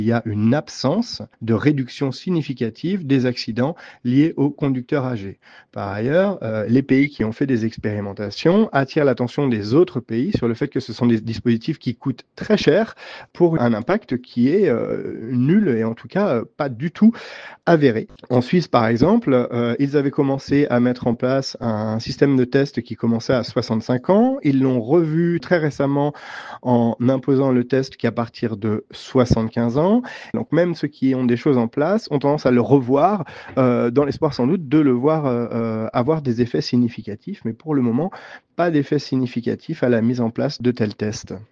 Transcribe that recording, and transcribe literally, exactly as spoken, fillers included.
il y a une absence de réduction significative des accidents liés aux conducteurs âgés. Par ailleurs, euh, les pays qui ont fait des expérimentations attirent l'attention des autres pays sur le fait que ce sont des dispositifs qui coûtent très cher pour un impact qui est euh, nul et en tout cas euh, pas du tout avéré. En Suisse, par exemple, euh, ils avaient commencé à mettre en place un système de test qui commençait à soixante-cinq ans. Ils l'ont revu très récemment en imposant le test qu'à partir de soixante-quinze ans. Donc même ceux qui ont des choses en place ont tendance à le revoir euh, dans l'espoir sans doute de le voir euh, euh, avoir des effets significatifs. Mais pour le moment, pas d'effet significatif à la mise en place de tels tests.